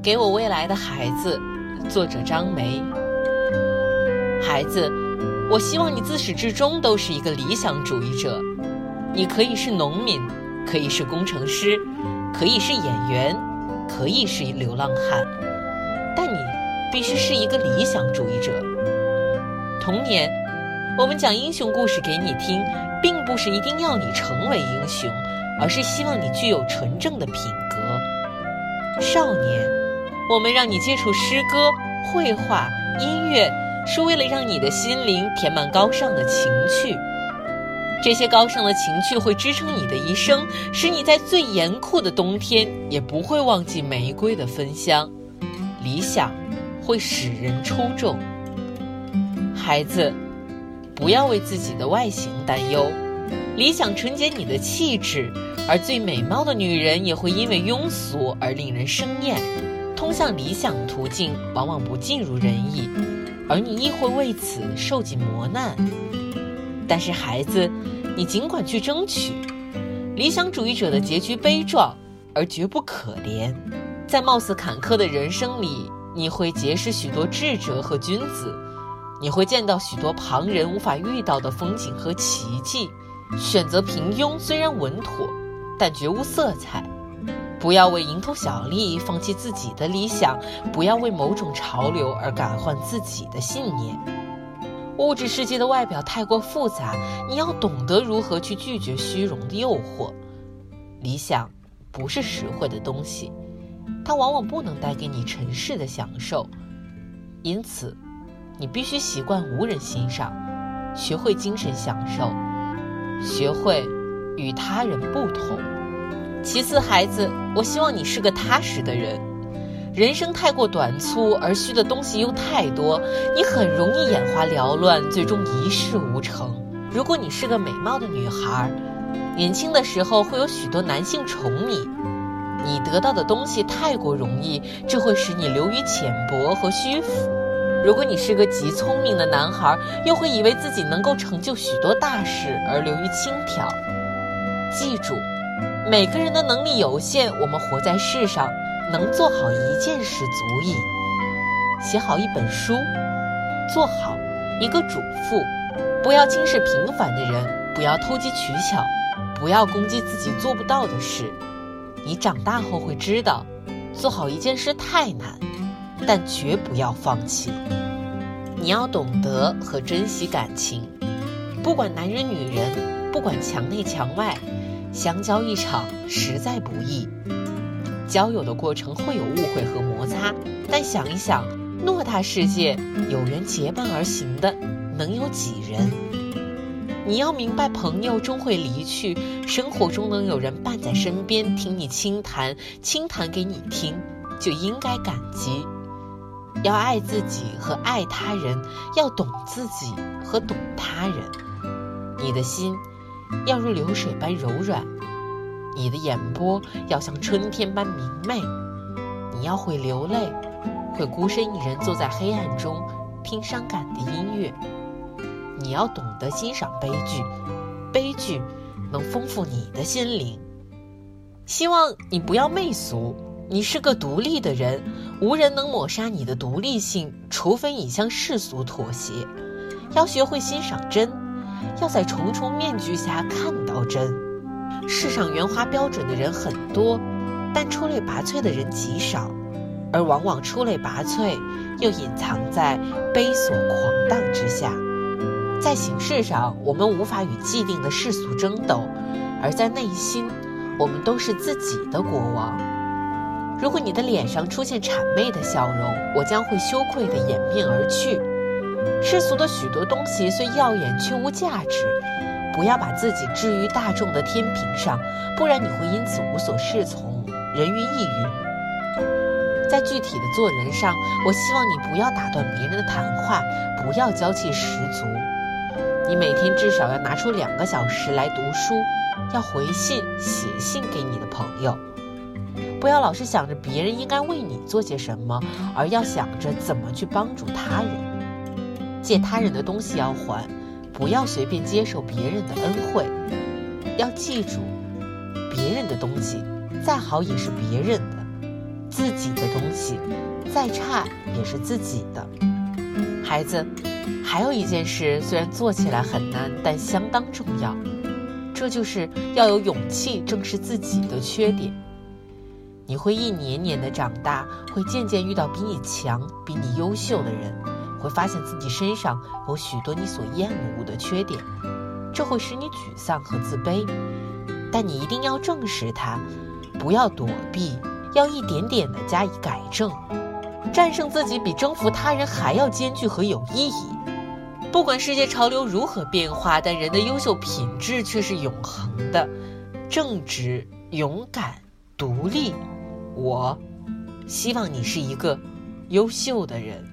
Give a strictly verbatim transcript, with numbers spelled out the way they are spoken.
给我未来的孩子，作者张梅。孩子，我希望你自始至终都是一个理想主义者。你可以是农民，可以是工程师，可以是演员，可以是流浪汉，但你必须是一个理想主义者。童年，我们讲英雄故事给你听，并不是一定要你成为英雄，而是希望你具有纯正的品格。少年，我们让你接触诗歌、绘画、音乐，是为了让你的心灵填满高尚的情趣。这些高尚的情趣会支撑你的一生，使你在最严酷的冬天也不会忘记玫瑰的芬香。理想会使人出众。孩子，不要为自己的外形担忧，理想纯洁你的气质，而最美貌的女人也会因为庸俗而令人生厌。通向理想的途径往往不尽如人意，而你亦会为此受尽磨难。但是孩子，你尽管去争取。理想主义者的结局悲壮，而绝不可怜。在貌似坎坷的人生里，你会结识许多智者和君子，你会见到许多旁人无法遇到的风景和奇迹。选择平庸虽然稳妥，但绝无色彩。不要为蝇头小利放弃自己的理想，不要为某种潮流而改换自己的信念。物质世界的外表太过复杂，你要懂得如何去拒绝虚荣的诱惑。理想不是实惠的东西，它往往不能带给你尘世的享受，因此你必须习惯无人欣赏，学会精神享受，学会与他人不同。其次，孩子，我希望你是个踏实的人。人生太过短促，而需的东西又太多，你很容易眼花缭乱，最终一事无成。如果你是个美貌的女孩，年轻的时候会有许多男性宠你，你得到的东西太过容易，这会使你流于浅薄和虚浮。如果你是个极聪明的男孩，又会以为自己能够成就许多大事而流于轻佻。记住，每个人的能力有限，我们活在世上，能做好一件事足矣。写好一本书，做好一个主妇，不要轻视平凡的人，不要投机取巧，不要攻击自己做不到的事。你长大后会知道，做好一件事太难，但绝不要放弃。你要懂得和珍惜感情，不管男人女人，不管墙内墙外，相交一场实在不易。交友的过程会有误会和摩擦，但想一想，偌大世界，有人结伴而行的能有几人？你要明白，朋友终会离去，生活中能有人伴在身边，听你倾谈，倾谈给你听，就应该感激。要爱自己和爱他人，要懂自己和懂他人。你的心要如流水般柔软，你的眼波要像春天般明媚。你要会流泪，会孤身一人坐在黑暗中听伤感的音乐。你要懂得欣赏悲剧，悲剧能丰富你的心灵。希望你不要媚俗，你是个独立的人，无人能抹杀你的独立性，除非你向世俗妥协。要学会欣赏真，要在重重面具下看到真。世上圆滑标准的人很多，但出类拔萃的人极少，而往往出类拔萃又隐藏在悲琐狂荡之下。在形式上，我们无法与既定的世俗争斗，而在内心，我们都是自己的国王。如果你的脸上出现谄媚的笑容，我将会羞愧地掩面而去。世俗的许多东西虽耀眼却无价值，不要把自己置于大众的天平上，不然你会因此无所适从，人云亦云。在具体的做人上，我希望你不要打断别人的谈话，不要娇气十足。你每天至少要拿出两个小时来读书，要回信写信给你的朋友。不要老是想着别人应该为你做些什么，而要想着怎么去帮助他人。借他人的东西要还，不要随便接受别人的恩惠。要记住，别人的东西再好也是别人的， 自己的东西，再差也是自己的。孩子，还有一件事虽然做起来很难，但相当重要，这就是要有勇气正视自己的缺点。你会一年年的长大，会渐渐遇到比你强、比你优秀的人，会发现自己身上有许多你所厌恶的缺点，这会使你沮丧和自卑。但你一定要正视它，不要躲避，要一点点的加以改正。战胜自己比征服他人还要艰巨和有意义。不管世界潮流如何变化，但人的优秀品质却是永恒的：正直、勇敢、独立。我希望你是一个优秀的人。